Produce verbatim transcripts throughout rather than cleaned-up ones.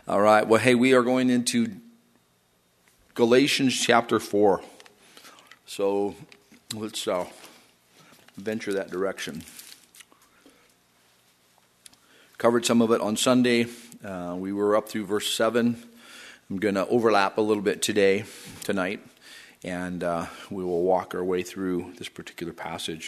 All right. Well, hey, we are going into Galatians chapter four. So let's uh, venture that direction. Covered some of it on Sunday. Uh, we were up through verse seven. I'm going to overlap a little bit today, tonight, and uh, we will walk our way through this particular passage.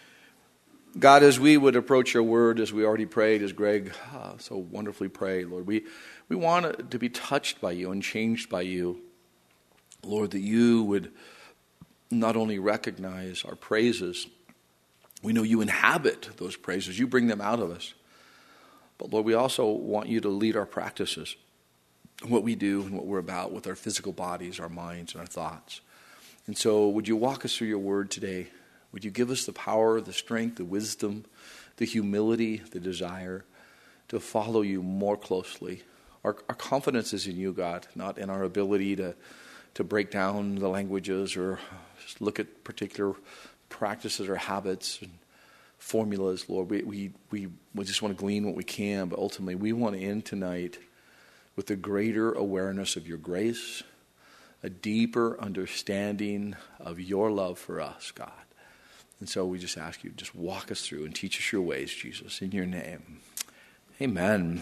God, as we would approach your word, as we already prayed, as Greg uh, so wonderfully prayed, Lord, we, we want to be touched by you and changed by you. Lord, that you would not only recognize our praises, we know you inhabit those praises. You bring them out of us. But Lord, we also want you to lead our practices, what we do and what we're about with our physical bodies, our minds, and our thoughts. And so would you walk us through your word today? Would you give us the power, the strength, the wisdom, the humility, the desire to follow you more closely? Our, our confidence is in you, God, not in our ability to, to break down the languages or just look at particular practices or habits and formulas, Lord. We, we, we, we just want to glean what we can, but ultimately we want to end tonight with a greater awareness of your grace, a deeper understanding of your love for us, God. And so we just ask you to just walk us through and teach us your ways, Jesus, in your name. Amen.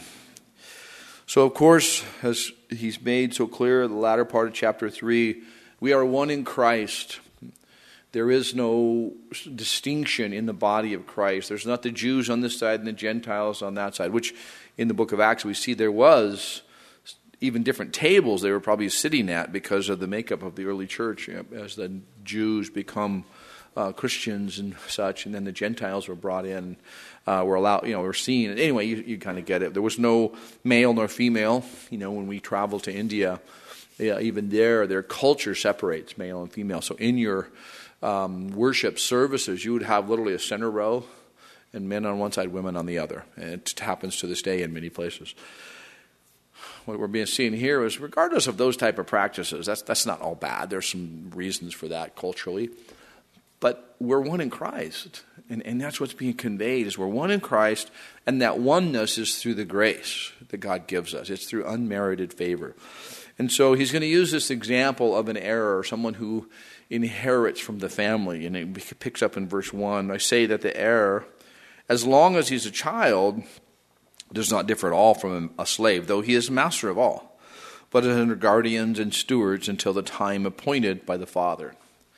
So, of course, as he's made so clear, the latter part of chapter three, we are one in Christ. There is no distinction in the body of Christ. There's not the Jews on this side and the Gentiles on that side, which in the book of Acts we see there was even different tables they were probably sitting at because of the makeup of the early church, you know, as the Jews become Uh, Christians and such, and then the Gentiles were brought in, uh, were allowed, you know, were seen. Anyway, you, you kind of get it. There was no male nor female. You know, when we travel to India, yeah, even there, their culture separates male and female. So in your um, worship services, you would have literally a center row, and men on one side, women on the other. And it happens to this day in many places. What we're being seen here is, regardless of those type of practices, that's that's not all bad. There's some reasons for that culturally. But we're one in Christ, and, and that's what's being conveyed, is we're one in Christ, and that oneness is through the grace that God gives us. It's through unmerited favor. And so he's going to use this example of an heir, someone who inherits from the family, and it picks up in verse one. I say that the heir, as long as he's a child, does not differ at all from a slave, though he is master of all, but is under guardians and stewards until the time appointed by the father.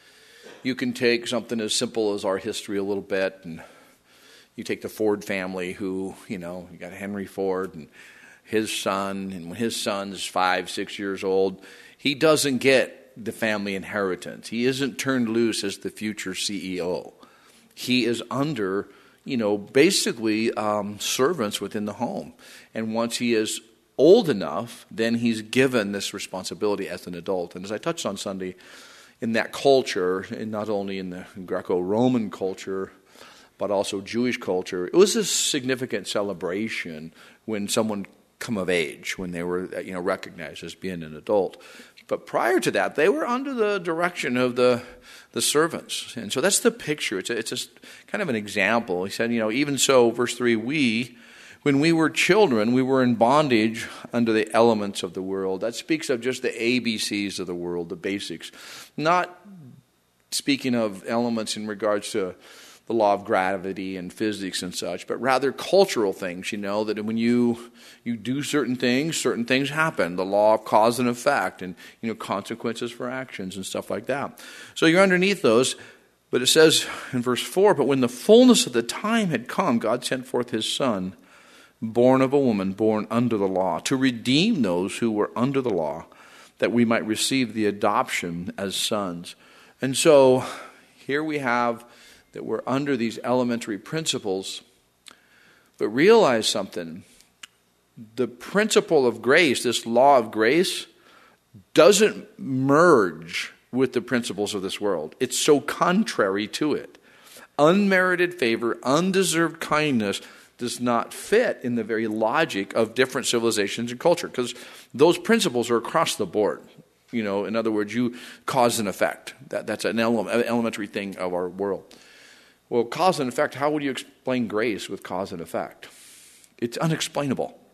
You can take something as simple as our history a little bit, and you take the Ford family who, you know, you got Henry Ford and his son, and when his son's five, six years old, he doesn't get the family inheritance. He isn't turned loose as the future C E O. He is under, you know, basically um, servants within the home. And once he is old enough, then he's given this responsibility as an adult. And as I touched on Sunday, in that culture, and not only in the Greco-Roman culture, but also Jewish culture, it was a significant celebration when someone come of age, when they were, you know, recognized as being an adult. But prior to that, they were under the direction of the the servants. And so that's the picture. It's a, it's a kind of an example. He said, you know, even so, verse three, we, when we were children, we were in bondage under the elements of the world. That speaks of just the A B Cs of the world, the basics. Not speaking of elements in regards to the law of gravity and physics and such, but rather cultural things, you know, that when you you do certain things, certain things happen. The law of cause and effect and, you know, consequences for actions and stuff like that. So you're underneath those. But it says in verse four, but when the fullness of the time had come, God sent forth his son, born of a woman, born under the law, to redeem those who were under the law, that we might receive the adoption as sons. And so here we have that we're under these elementary principles, but realize something. The principle of grace, this law of grace, doesn't merge with the principles of this world. It's so contrary to it. Unmerited favor, undeserved kindness does not fit in the very logic of different civilizations and culture, because those principles are across the board. You know, in other words, you cause and effect. That, that's an ele- elementary thing of our world. Well, cause and effect, how would you explain grace with cause and effect? It's unexplainable.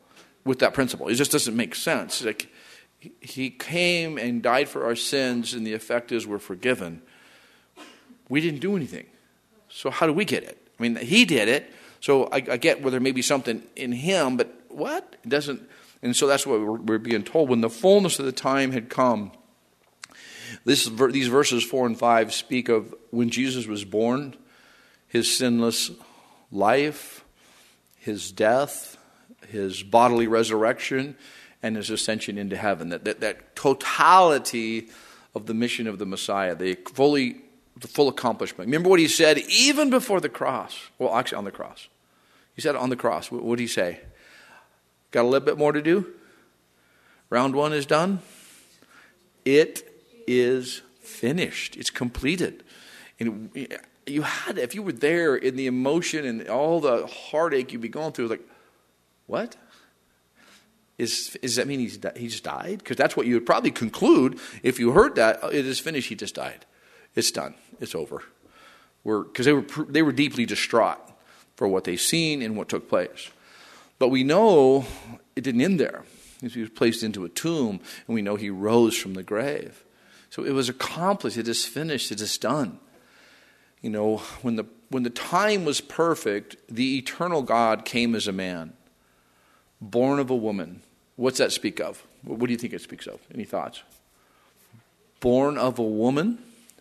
with that principle. It just doesn't make sense. Like, he came and died for our sins, and the effect is we're forgiven. We didn't do anything. So how do we get it? I mean, he did it. So I, I get where there may be something in him, but what? It doesn't. And so that's what we're, we're being told. When the fullness of the time had come, this, these verses four and five speak of when Jesus was born, his sinless life, his death, his bodily resurrection, and his ascension into heaven. That, that, that totality of the mission of the Messiah, the fully, the full accomplishment. Remember what he said even before the cross. Well, actually on the cross. He said on the cross. What, what did he say? Got a little bit more to do? Round one is done? It is finished. It's completed. And you had, if you were there in the emotion and all the heartache you'd be going through, like, what? Is, does that mean he's, he just died? Because that's what you would probably conclude if you heard that. It is finished. He just died. It's done. It's over. We're because they were they were deeply distraught for what they've seen and what took place. But we know it didn't end there. He was placed into a tomb, and we know he rose from the grave. So it was accomplished. It is finished. It is done. You know, when the when the time was perfect, the eternal God came as a man, born of a woman. What's that speak of? What do you think it speaks of? Any thoughts? Born of a woman?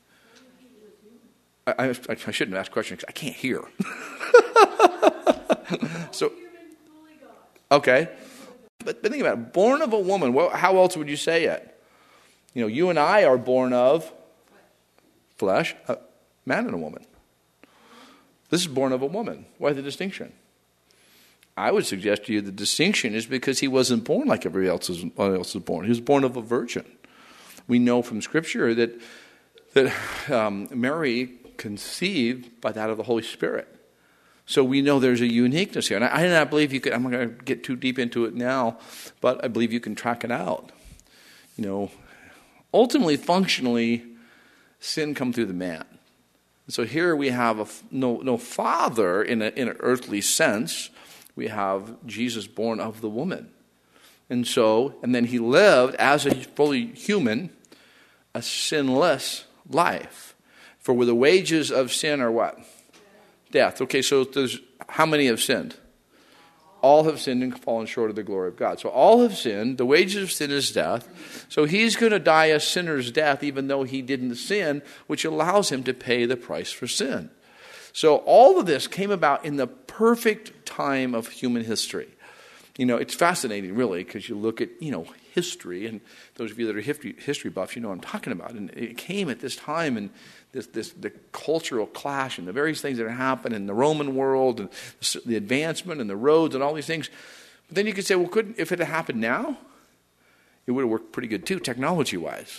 I, I, I shouldn't ask questions because I can't hear. So, okay. But, but think about it. Born of a woman. Well, how else would you say it? You know, you and I are born of flesh, a man and a woman. This is born of a woman. Why the distinction? I would suggest to you the distinction is because he wasn't born like everybody else is, else is born. He was born of a virgin. We know from Scripture that that um, Mary conceived by that of the Holy Spirit. So we know there's a uniqueness here. And I, and I believe you could, I'm not going to get too deep into it now, but I believe you can track it out. You know, ultimately, functionally, sin come through the man. So here we have a, no, no father in, a, in an earthly sense. We have Jesus born of the woman. And so, and then he lived as a fully human, a sinless life. For where the wages of sin are what? Death. Okay, so there's, how many have sinned? All have sinned and fallen short of the glory of God. So all have sinned. The wages of sin is death. So he's going to die a sinner's death even though he didn't sin, which allows him to pay the price for sin. So all of this came about in the perfect time of human history. You know, it's fascinating, really, because you look at, you know, history, and those of you that are history, history buffs, you know what I'm talking about. And it came at this time, and this, this the cultural clash, and the various things that happened in the Roman world, and the advancement, and the roads, and all these things. But then you could say, well, couldn't if it had happened now, it would have worked pretty good too, technology-wise.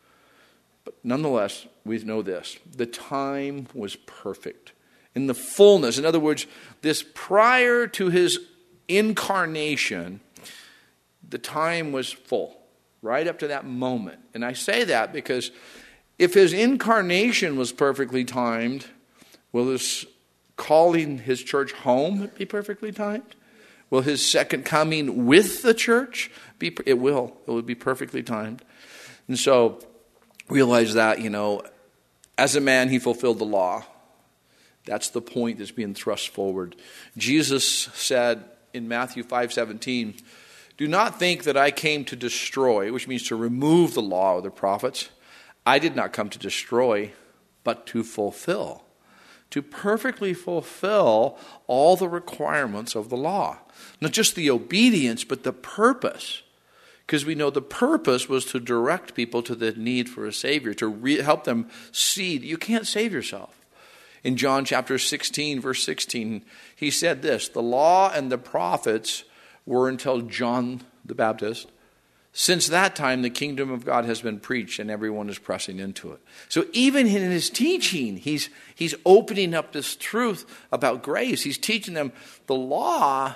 But nonetheless, we know this: the time was perfect. In the fullness, in other words, this prior to his incarnation, the time was full, right up to that moment. And I say that because if his incarnation was perfectly timed, will his calling his church home be perfectly timed? Will his second coming with the church be? It will. It will be perfectly timed. And so realize that, you know, as a man, he fulfilled the law. That's the point that's being thrust forward. Jesus said in Matthew five seventeen, "Do not think that I came to destroy," which means to remove the law or the prophets. "I did not come to destroy, but to fulfill." To perfectly fulfill all the requirements of the law. Not just the obedience, but the purpose. Because we know the purpose was to direct people to the need for a Savior, to re- help them see that you can't save yourself. In John chapter sixteen, verse sixteen, he said this: "The law and the prophets were until John the Baptist. Since that time, the kingdom of God has been preached, and everyone is pressing into it." So even in his teaching, he's he's opening up this truth about grace. He's teaching them the law.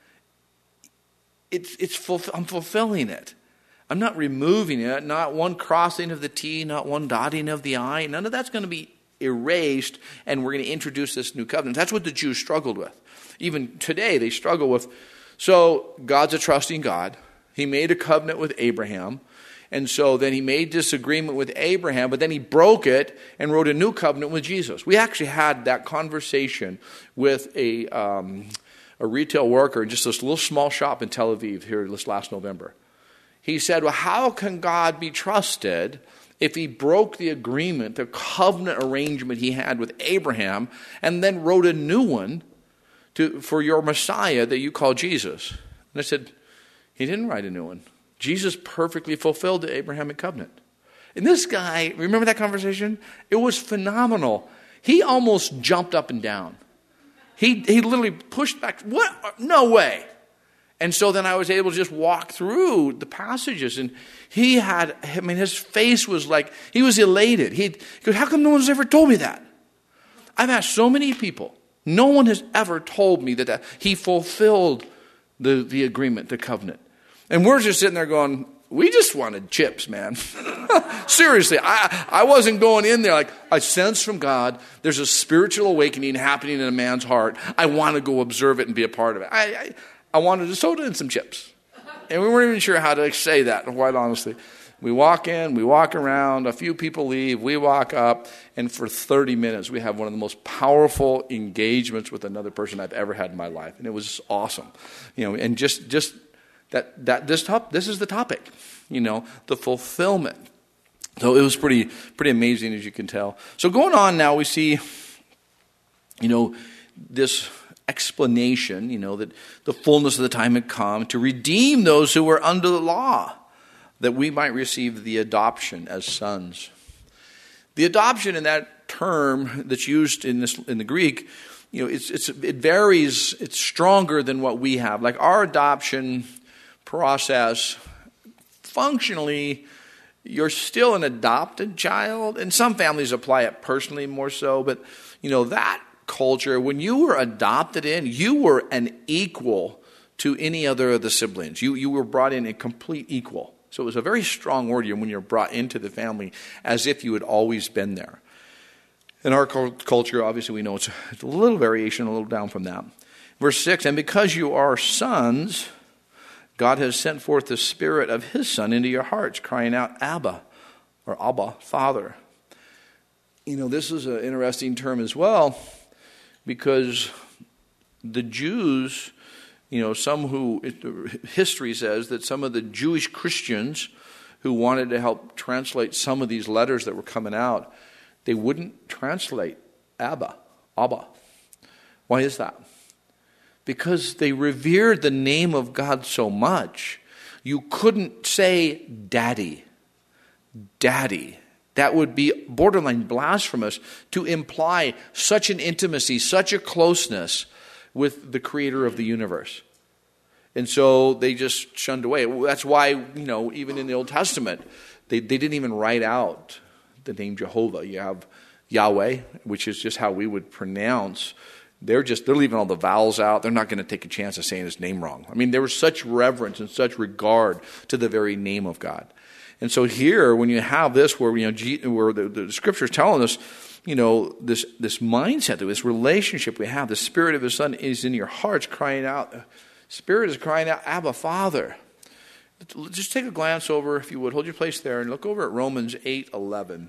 It's it's fulfill, I'm fulfilling it. I'm not removing it. Not one crossing of the T, not one dotting of the I. None of that's going to be erased, and we're going to introduce this new covenant. That's what the Jews struggled with. Even today, they struggle with So God's a trusting God. He made a covenant with Abraham. And so then he made this agreement with Abraham, but then he broke it and wrote a new covenant with Jesus. We actually had that conversation with a, um, a retail worker in just this little small shop in Tel Aviv here this last November. He said, well, how can God be trusted if he broke the agreement, the covenant arrangement he had with Abraham, and then wrote a new one to, for your Messiah that you call Jesus? And I said, he didn't write a new one. Jesus perfectly fulfilled the Abrahamic covenant. And this guy, remember that conversation? It was phenomenal. He almost jumped up and down. He he literally pushed back. What? No way. And so then I was able to just walk through the passages. And he had, I mean, his face was like, he was elated. He, he goes, how come no one's ever told me that? I've asked so many people. No one has ever told me that, that he fulfilled the, the agreement, the covenant. And we're just sitting there going, we just wanted chips, man. Seriously, I, I wasn't going in there like, I sense from God, there's a spiritual awakening happening in a man's heart. I want to go observe it and be a part of it. I, I, I wanted a soda and some chips. And we weren't even sure how to say that, quite honestly. We walk in, we walk around, a few people leave, we walk up, and for thirty minutes we have one of the most powerful engagements with another person I've ever had in my life. And it was awesome. You know, and just just That that this top this is the topic, you know, the fulfillment. So it was pretty pretty amazing, as you can tell. So going on now, we see, you know, this explanation, you know, that the fullness of the time had come to redeem those who were under the law, that we might receive the adoption as sons. The adoption in that term that's used in this in the Greek, you know, it's it's it varies. It's stronger than what we have. Like our adoption process, functionally, you're still an adopted child, and some families apply it personally more so, but you know, that culture, when you were adopted in, you were an equal to any other of the siblings. You you were brought in a complete equal. So it was a very strong word when you're brought into the family, as if you had always been there. In our culture, obviously we know it's a little variation, a little down from that. Verse six, and because you are sons, God has sent forth the Spirit of His Son into your hearts, crying out, Abba, or Abba, Father. You know, this is an interesting term as well, because the Jews, you know, some who, history says that some of the Jewish Christians who wanted to help translate some of these letters that were coming out, they wouldn't translate Abba, Abba. Why is that? Because they revered the name of God so much, you couldn't say daddy, daddy. That would be borderline blasphemous to imply such an intimacy, such a closeness with the creator of the universe. And so they just shunned away. That's why, you know, even in the Old Testament, they, they didn't even write out the name Jehovah. You have Yahweh, which is just how we would pronounce. They're just, they're leaving all the vowels out. They're not going to take a chance of saying his name wrong. I mean, there was such reverence and such regard to the very name of God. And so here, when you have this, where, you know, where the, the Scripture is telling us, you know, this this mindset, this relationship we have, the Spirit of His Son is in your hearts, crying out. Spirit is crying out, Abba, Father. Just take a glance over, if you would, hold your place there, and look over at Romans eight eleven.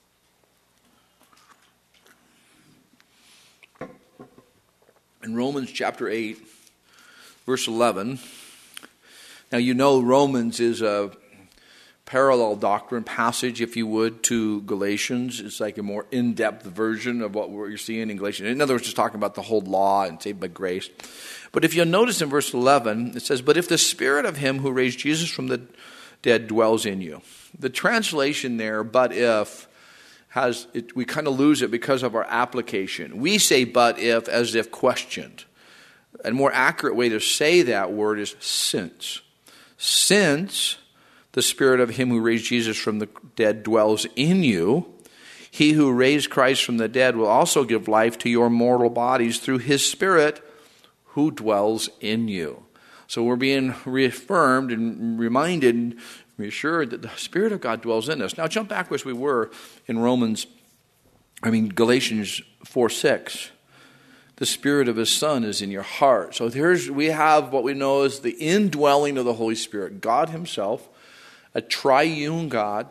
In Romans chapter eight, verse eleven. Now, you know Romans is a parallel doctrine passage, if you would, to Galatians. It's like a more in-depth version of what you're seeing in Galatians. In other words, just talking about the whole law and saved by grace. But if you'll notice in verse eleven, it says, but if the Spirit of Him who raised Jesus from the dead dwells in you. The translation there, but if, has it, we kind of lose it because of our application. We say but if as if questioned. A more accurate way to say that word is since. Since the Spirit of Him who raised Jesus from the dead dwells in you, He who raised Christ from the dead will also give life to your mortal bodies through His Spirit who dwells in you. So we're being reaffirmed and reminded and reassured that the Spirit of God dwells in us. Now jump back where we were in Romans, I mean Galatians four six. the Spirit of His Son is in your heart. So here's, we have what we know as the indwelling of the Holy Spirit. God Himself, a triune God,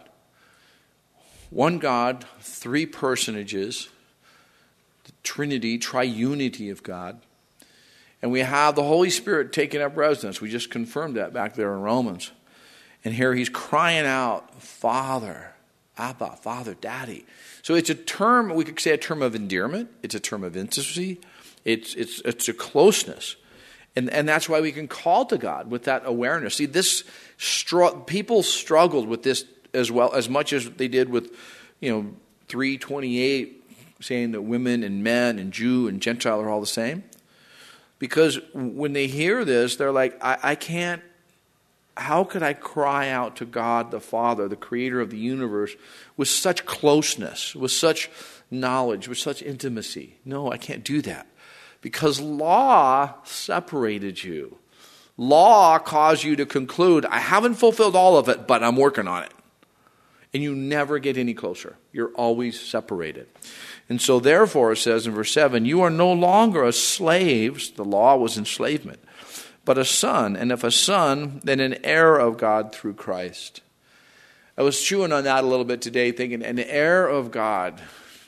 one God, three personages, the Trinity, triunity of God. And we have the Holy Spirit taking up residence. We just confirmed that back there in Romans. And here He's crying out, Father, Abba, Father, Daddy. So it's a term, we could say a term of endearment. It's a term of intimacy. It's it's it's a closeness. And and that's why we can call to God with that awareness. See, this str- people struggled with this as well, as much as they did with, you know, three twenty-eight, saying that women and men and Jew and Gentile are all the same. Because when they hear this, they're like, I, I can't, how could I cry out to God the Father, the creator of the universe, with such closeness, with such knowledge, with such intimacy? No, I can't do that. Because law separated you. Law caused you to conclude, I haven't fulfilled all of it, but I'm working on it. And you never get any closer. You're always separated. And so therefore, it says in verse seven, you are no longer a slave. The law was enslavement. But a son, and if a son, then an heir of God through Christ. I was chewing on that a little bit today, thinking, an heir of God.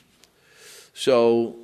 So,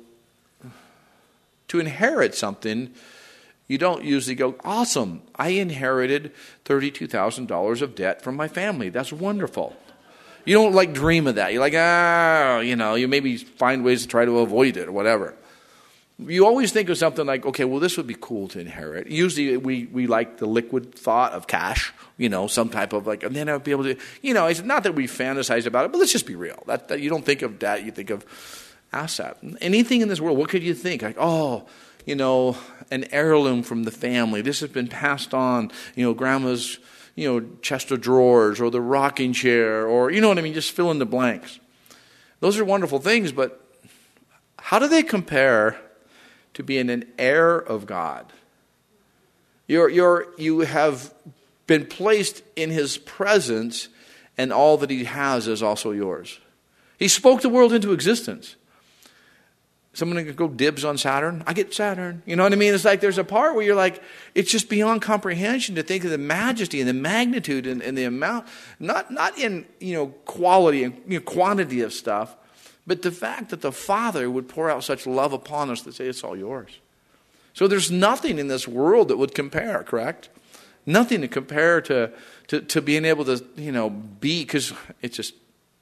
to inherit something, you don't usually go, awesome, I inherited thirty-two thousand dollars of debt from my family. That's wonderful. You don't like dream of that. You're like, ah, you know, you maybe find ways to try to avoid it or whatever. You always think of something like, okay, well, this would be cool to inherit. Usually we, we like the liquid thought of cash, you know, some type of like, and then I would be able to, you know, it's not that we fantasize about it, but let's just be real. That, that you don't think of debt, you think of asset. Anything in this world, what could you think? Like, oh, you know, an heirloom from the family. This has been passed on, you know, grandma's, you know, chest of drawers or the rocking chair or, you know what I mean, just fill in the blanks. Those are wonderful things, but how do they compare to being an heir of God? You're, you're, you have been placed in His presence, and all that He has is also yours. He spoke the world into existence. Someone can go dibs on Saturn. I get Saturn. You know what I mean? It's like there's a part where you're like, it's just beyond comprehension to think of the majesty and the magnitude and, and the amount, not not in, you know, quality and, you know, quantity of stuff, but the fact that the Father would pour out such love upon us to say it's all yours. So there's nothing in this world that would compare, correct? Nothing to compare to to, to being able to, you know, be, because it's just,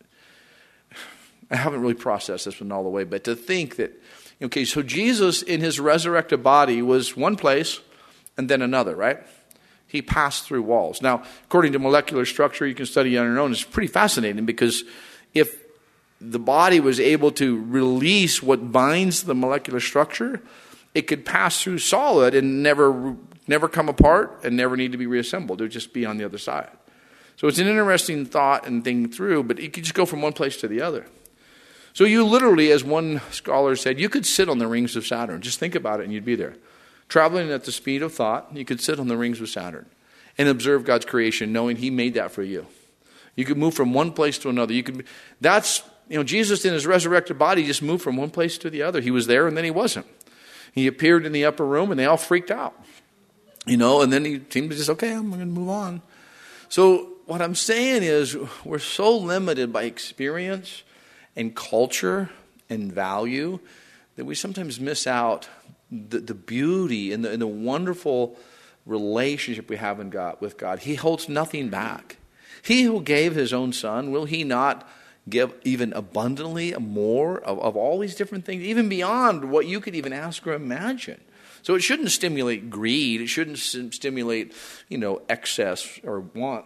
I haven't really processed this one all the way, but to think that, okay, so Jesus in His resurrected body was one place and then another, right? He passed through walls. Now, according to molecular structure, you can study on your own. It's pretty fascinating because if the body was able to release what binds the molecular structure, it could pass through solid and never never come apart and never need to be reassembled. It would just be on the other side. So it's an interesting thought and thing through, but it could just go from one place to the other. So you literally, as one scholar said, you could sit on the rings of Saturn. Just think about it and you'd be there. Traveling at the speed of thought, you could sit on the rings of Saturn and observe God's creation, knowing He made that for you. You could move from one place to another. You could. That's, you know, Jesus in His resurrected body just moved from one place to the other. He was there and then He wasn't. He appeared in the upper room and they all freaked out. You know, and then He seemed to just, okay, I'm going to move on. So what I'm saying is we're so limited by experience and culture and value that we sometimes miss out the, the beauty and the, and the wonderful relationship we have in God with God. He holds nothing back. He who gave His own Son, will He not give even abundantly more of, of all these different things, even beyond what you could even ask or imagine? So it shouldn't stimulate greed. It shouldn't stimulate, you know, excess or want.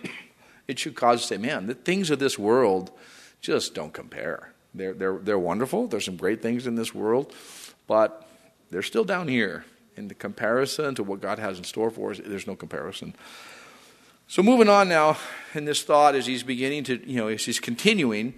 It should cause us to say, man, the things of this world just don't compare. They're, they're, they're wonderful. There's some great things in this world, but they're still down here. In the comparison to what God has in store for us, there's no comparison. So moving on now in this thought as he's beginning to, you know, as he's continuing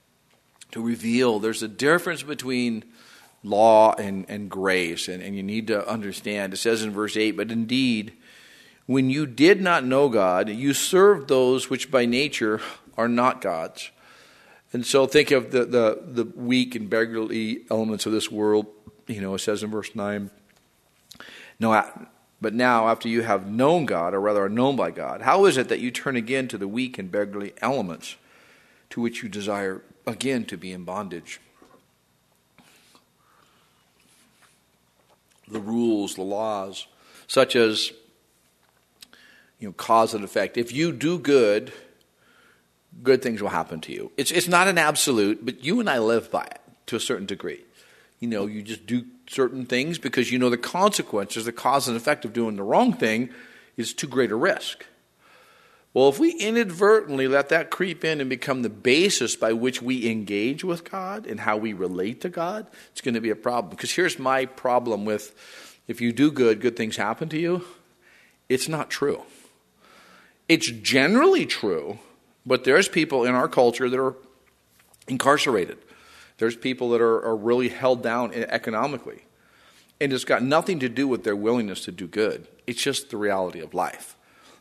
to reveal there's a difference between law and, and grace, and, and you need to understand. It says in verse eight, but indeed, when you did not know God, you served those which by nature are not God's. And so think of the, the, the weak and beggarly elements of this world. you know, it says in verse nine, no, but now after you have known God, or rather are known by God, how is it that you turn again to the weak and beggarly elements to which you desire again to be in bondage? The rules, the laws, such as, you know, cause and effect. If you do good, good things will happen to you. It's it's not an absolute, but you and I live by it to a certain degree. You know, you just do certain things because you know the consequences, the cause and effect of doing the wrong thing is too great a risk. Well, if we inadvertently let that creep in and become the basis by which we engage with God and how we relate to God, it's going to be a problem. Because here's my problem with, if you do good, good things happen to you. It's not true. It's generally true, but there's people in our culture that are incarcerated. There's people that are, are really held down economically. And it's got nothing to do with their willingness to do good. It's just the reality of life.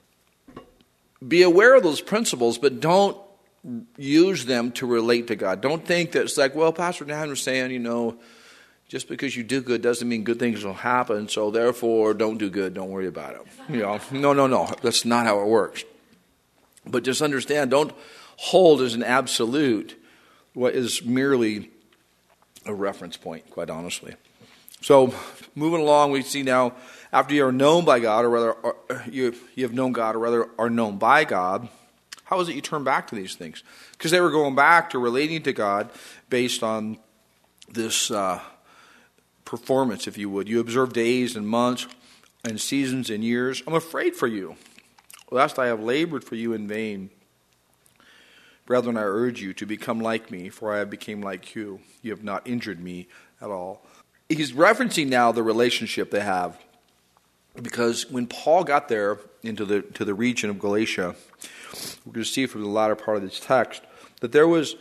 Be aware of those principles, but don't use them to relate to God. Don't think that it's like, well, Pastor Dan was saying, you know, just because you do good doesn't mean good things will happen, so therefore don't do good, don't worry about it. You know, no, no, no, that's not how it works. But just understand, don't hold as an absolute what is merely a reference point, quite honestly. So, moving along, we see now, after you are known by God, or rather, or you, you have known God, or rather are known by God, how is it you turn back to these things? Because they were going back to relating to God based on this uh, performance, if you would. You observe days and months and seasons and years. I'm afraid for you, lest I have labored for you in vain. Brethren, I urge you to become like me, for I have become like you. You have not injured me at all. He's referencing now the relationship they have. Because when Paul got there into the to the region of Galatia, we're going to see from the latter part of this text that there was,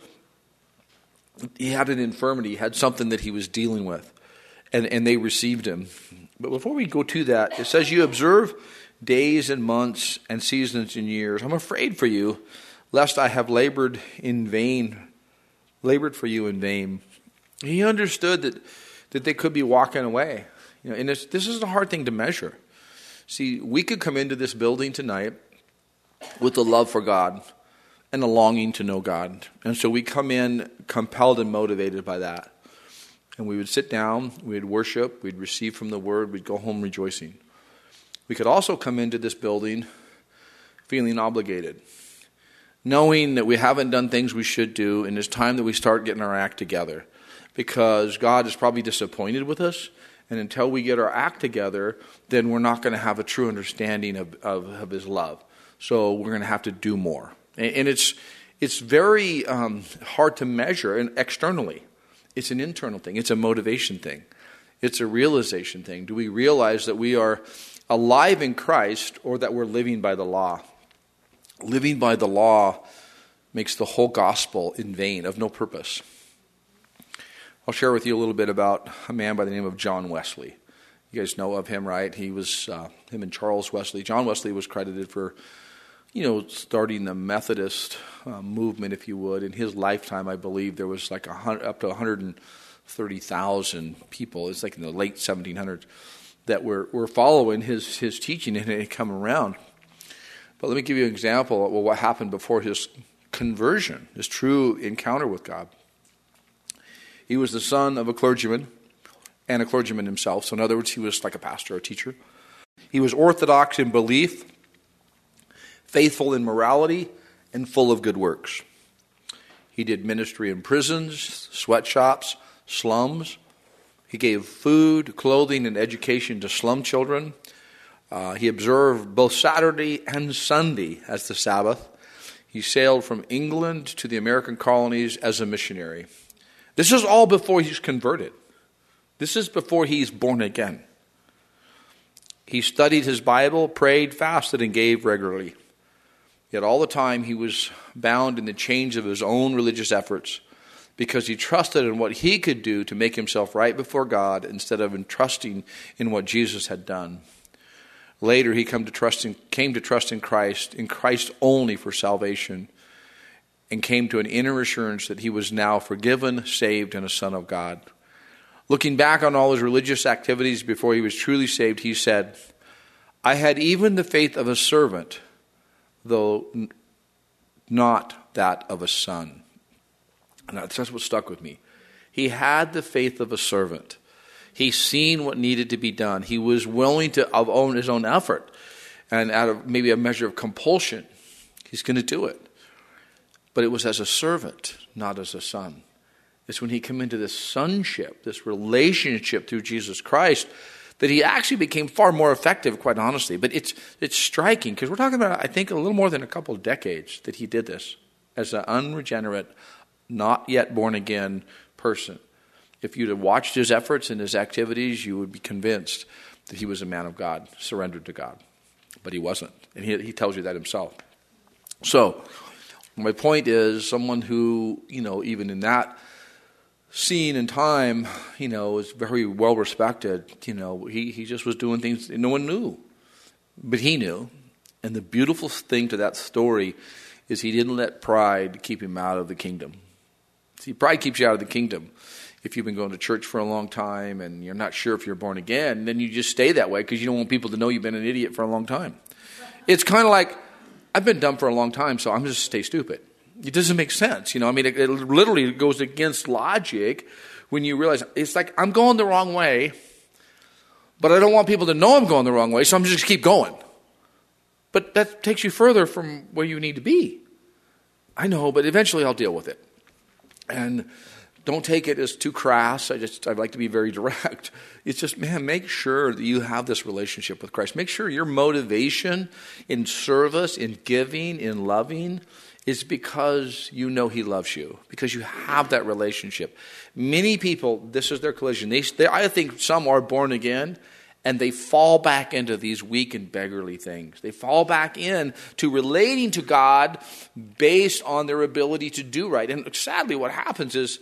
he had an infirmity, he had something that he was dealing with, and, and they received him. But before we go to that, it says, you observe days and months and seasons and years. I'm afraid for you, lest I have labored in vain, labored for you in vain. He understood that, that they could be walking away. You know, and this, this is a hard thing to measure. See, we could come into this building tonight with a love for God and a longing to know God. And so we come in compelled and motivated by that. And we would sit down, we'd worship, we'd receive from the Word, we'd go home rejoicing. We could also come into this building feeling obligated, knowing that we haven't done things we should do, and it's time that we start getting our act together. Because God is probably disappointed with us, and until we get our act together, then we're not going to have a true understanding of, of, of His love. So we're going to have to do more. And, and it's it's very um, hard to measure and externally. It's an internal thing. It's a motivation thing. It's a realization thing. Do we realize that we are alive in Christ, or that we're living by the law? Living by the law makes the whole gospel in vain, of no purpose. I'll share with you a little bit about a man by the name of John Wesley. You guys know of him, right? He was, uh, him and Charles Wesley. John Wesley was credited for, you know, starting the Methodist uh, movement, if you would. In his lifetime, I believe, there was like a hundred, up to one hundred thirty thousand people. It's like in the late seventeen hundreds that were, were following his, his teaching, and it had come around. But let me give you an example of what happened before his conversion, his true encounter with God. He was the son of a clergyman and a clergyman himself. So in other words, he was like a pastor or teacher. He was orthodox in belief, faithful in morality, and full of good works. He did ministry in prisons, sweatshops, slums. He gave food, clothing, and education to slum children. Uh, he observed both Saturday and Sunday as the Sabbath. He sailed from England to the American colonies as a missionary. This is all before he's converted. This is before he's born again. He studied his Bible, prayed, fasted, and gave regularly. Yet all the time he was bound in the chains of his own religious efforts because he trusted in what he could do to make himself right before God instead of in trusting in what Jesus had done. Later he come to trust in, came to trust in Christ, in Christ only for salvation, and came to an inner assurance that he was now forgiven, saved, and a son of God. Looking back on all his religious activities before he was truly saved, he said, I had even the faith of a servant, though not that of a son. And that's what stuck with me. He had the faith of a servant. He seen what needed to be done. He was willing to, of own his own effort, and out of maybe a measure of compulsion, he's going to do it. But it was as a servant, not as a son. It's when he came into this sonship, this relationship through Jesus Christ, that he actually became far more effective, quite honestly. But it's it's striking, because we're talking about, I think, a little more than a couple of decades that he did this as an unregenerate, not yet born again person. If you'd have watched his efforts and his activities, you would be convinced that he was a man of God, surrendered to God. But he wasn't. And he, he tells you that himself. So, my point is, someone who, you know, even in that scene and time, you know, is very well respected. You know, he, he just was doing things no one knew. But he knew. And the beautiful thing to that story is he didn't let pride keep him out of the kingdom. See, pride keeps you out of the kingdom. If you've been going to church for a long time and you're not sure if you're born again, then you just stay that way because you don't want people to know you've been an idiot for a long time. It's kind of like, I've been dumb for a long time, so I'm just stay stupid. It doesn't make sense. You know, I mean, it, it literally goes against logic when you realize, it's like, I'm going the wrong way, but I don't want people to know I'm going the wrong way, so I'm just keep going. But that takes you further from where you need to be. I know, but eventually I'll deal with it. And don't take it as too crass. I just, I'd like to be very direct. It's just, man, make sure that you have this relationship with Christ. Make sure your motivation in service, in giving, in loving is because you know he loves you, because you have that relationship. Many people, this is their collision. They, they, I think some are born again, and they fall back into these weak and beggarly things. They fall back in to relating to God based on their ability to do right. And sadly, what happens is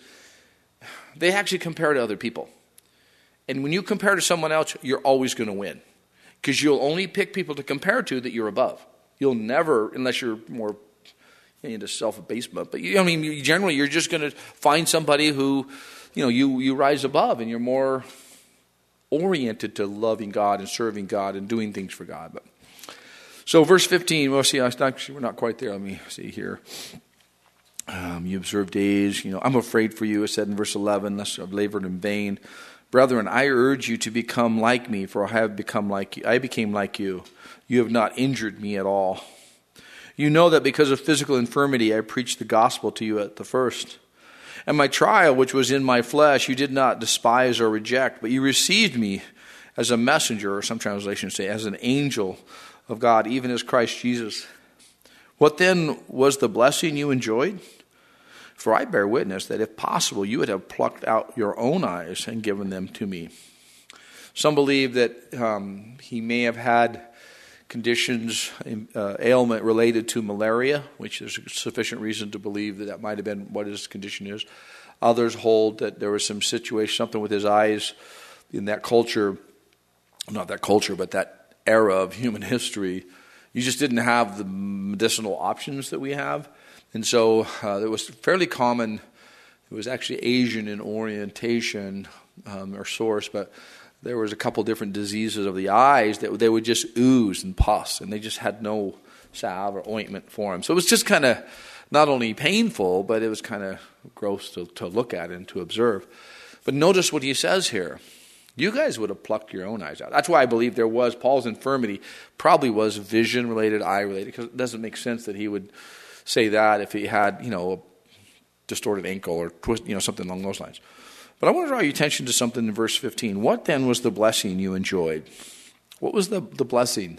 they actually compare to other people. And when you compare to someone else, you're always going to win, because you'll only pick people to compare to that you're above. You'll never, unless you're more into self-abasement, but you, I mean, you, generally you're just going to find somebody who, you know, you, you rise above, and you're more oriented to loving God and serving God and doing things for God. But so verse fifteen, well, see, actually, we're not quite there. Let me see here. Um, you observe days, you know, I'm afraid for you, it said in verse eleven, lest I've labored in vain. Brethren, I urge you to become like me, for I have become like you. I became like you. You have not injured me at all. You know that because of physical infirmity, I preached the gospel to you at the first. And my trial, which was in my flesh, you did not despise or reject, but you received me as a messenger, or some translations say, as an angel of God, even as Christ Jesus. What then was the blessing you enjoyed? For I bear witness that if possible, you would have plucked out your own eyes and given them to me. Some believe that um, he may have had conditions, uh, ailment related to malaria, which there's sufficient reason to believe that that might have been what his condition is. Others hold that there was some situation, something with his eyes in that culture, not that culture, but that era of human history. You just didn't have the medicinal options that we have. And so uh, it was fairly common. It was actually Asian in orientation um, or source, but there was a couple different diseases of the eyes that they would just ooze and pus, and they just had no salve or ointment for them. So it was just kind of not only painful, but it was kind of gross to, to look at and to observe. But notice what he says here. You guys would have plucked your own eyes out. That's why I believe there was, Paul's infirmity probably was vision-related, eye-related, because it doesn't make sense that he would say that if he had, you know, a distorted ankle or twist, you know, something along those lines. But I want to draw your attention to something in verse fifteen. What then was the blessing you enjoyed? What was the, the blessing?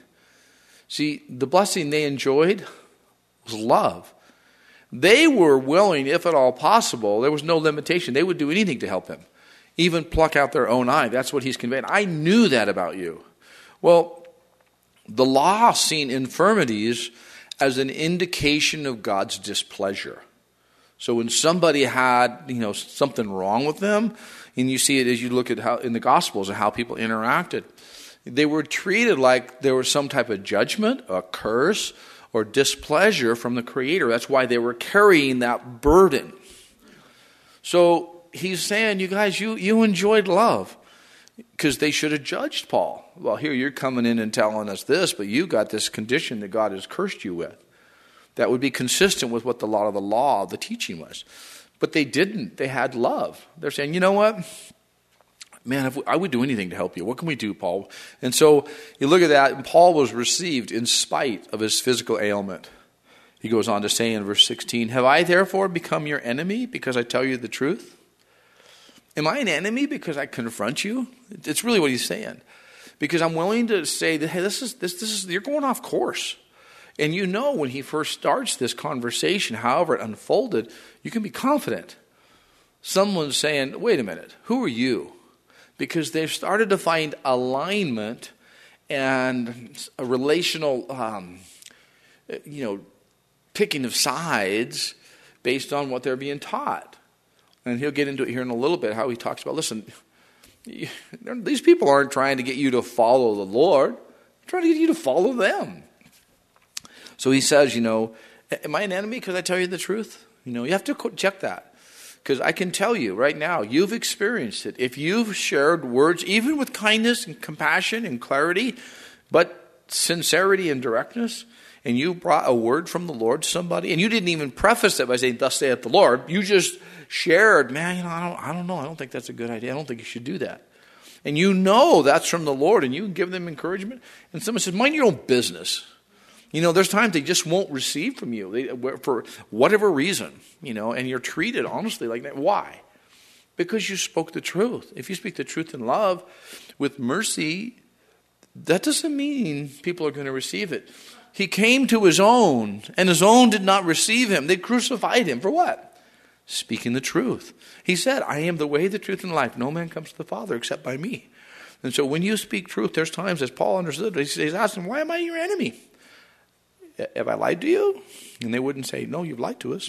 See, the blessing they enjoyed was love. They were willing, if at all possible, there was no limitation. They would do anything to help him, even pluck out their own eye. That's what he's conveying. I knew that about you. Well, the law seen infirmities as an indication of God's displeasure. So when somebody had, you know, something wrong with them, and you see it as you look at how in the Gospels and how people interacted, they were treated like there was some type of judgment, a curse, or displeasure from the Creator. That's why they were carrying that burden. So he's saying, you guys, you, you enjoyed love. Because they should have judged Paul. Well, here you're coming in and telling us this, but you got this condition that God has cursed you with. That would be consistent with what the lot of the law, the teaching was. But they didn't. They had love. They're saying, you know what? Man, if we, I would do anything to help you. What can we do, Paul? And so you look at that, and Paul was received in spite of his physical ailment. He goes on to say in verse sixteen, have I therefore become your enemy because I tell you the truth? Am I an enemy because I confront you? It's really what he's saying. Because I'm willing to say that, hey, this is this this is you're going off course. And you know when he first starts this conversation, however it unfolded, you can be confident. Someone's saying, wait a minute, who are you? Because they've started to find alignment and a relational, um, you know, picking of sides based on what they're being taught. And he'll get into it here in a little bit, how he talks about, listen, these people aren't trying to get you to follow the Lord. They're trying to get you to follow them. So he says, you know, am I an enemy because I tell you the truth? You know, you have to check that. Because I can tell you right now, you've experienced it. If you've shared words, even with kindness and compassion and clarity, but sincerity and directness, and you brought a word from the Lord to somebody, and you didn't even preface it by saying, thus saith the Lord, you just shared, man, you know, I don't, I don't know. I don't think that's a good idea. I don't think you should do that. And you know that's from the Lord, and you can give them encouragement. And someone says, mind your own business. You know, there's times they just won't receive from you they, for whatever reason, you know, and you're treated honestly like that. Why? Because you spoke the truth. If you speak the truth in love with mercy, that doesn't mean people are going to receive it. He came to his own, and his own did not receive him. They crucified him for what? Speaking the truth. He said, I am the way, the truth, and life. No man comes to the Father except by me. And so when you speak truth, there's times, as Paul understood, he's asking, why am I your enemy? Have I lied to you? And they wouldn't say, no, you've lied to us.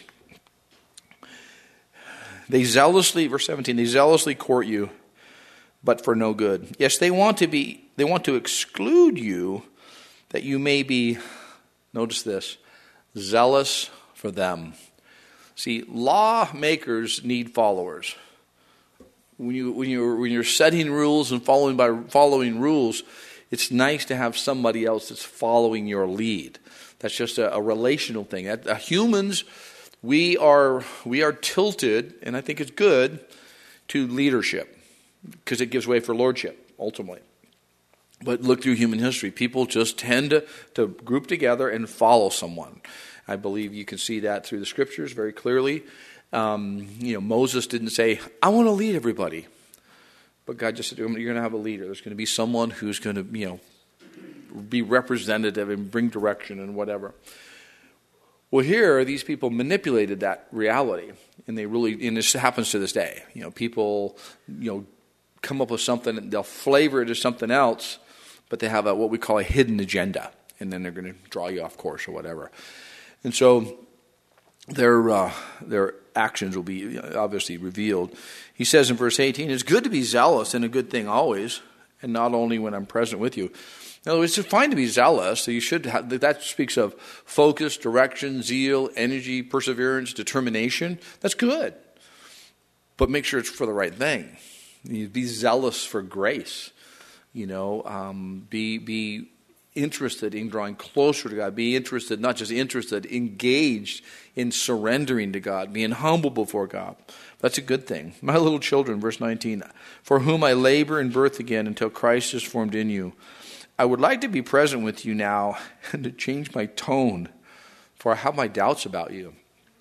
They zealously, verse seventeen, they zealously court you, but for no good. Yes, they want to be, they want to exclude you that you may be, notice this, zealous for them. See, lawmakers need followers. When you when you when you're setting rules and following by following rules, it's nice to have somebody else that's following your lead. That's just a, a relational thing. That, uh, humans, we are we are tilted, and I think it's good, to leadership because it gives way for lordship ultimately. But look through human history, people just tend to, to group together and follow someone. I believe you can see that through the scriptures very clearly. Um, you know, Moses didn't say, I want to lead everybody. But God just said, you're going to have a leader. There's going to be someone who's going to, you know, be representative and bring direction and whatever. Well, here, these people manipulated that reality. And they really, and this happens to this day. You know, people, you know, come up with something, and they'll flavor it as something else, but they have a, what we call a hidden agenda. And then they're going to draw you off course or whatever. And so their uh, their actions will be obviously revealed. He says in verse eighteen, it's good to be zealous and a good thing always, and not only when I'm present with you. In other words, it's fine to be zealous. So you should have, that speaks of focus, direction, zeal, energy, perseverance, determination. That's good. But make sure it's for the right thing. You be zealous for grace. You know, um, be be interested in drawing closer to God. Be interested, not just interested, engaged in surrendering to God, being humble before God. That's a good thing. My little children, verse nineteen, for whom I labor in birth again until Christ is formed in you. I would like to be present with you now and to change my tone, for I have my doubts about you.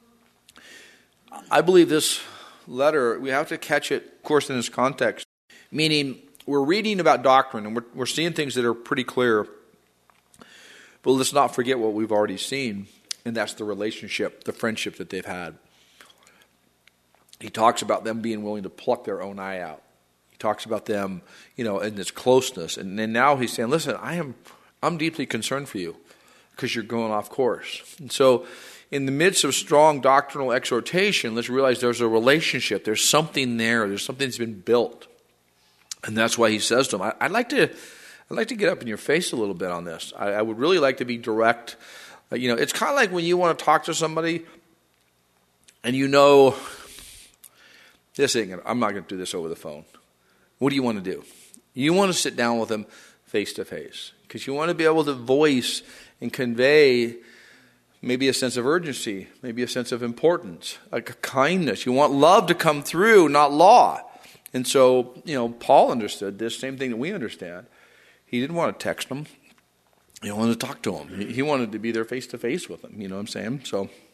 I believe this letter, we have to catch it, of course, in its context. Meaning, we're reading about doctrine and we're, we're seeing things that are pretty clear. But let's not forget what we've already seen, and that's the relationship, the friendship that they've had. He talks about them being willing to pluck their own eye out. He talks about them, you know, in this closeness. And then now he's saying, listen, I am I'm deeply concerned for you because you're going off course. And so in the midst of strong doctrinal exhortation, let's realize there's a relationship. There's something there. There's something that's been built. And that's why he says to them, I'd like to I'd like to get up in your face a little bit on this. I, I would really like to be direct. Uh, you know, it's kind of like when you want to talk to somebody and you know this ain't gonna, I'm not going to do this over the phone. What do you want to do? You want to sit down with them face to face because you want to be able to voice and convey maybe a sense of urgency, maybe a sense of importance, like a kindness. You want love to come through, not law. And so, you know, Paul understood this same thing that we understand. He didn't want to text them. He wanted to talk to them. He wanted to be there face to face with them. You know what I'm saying? So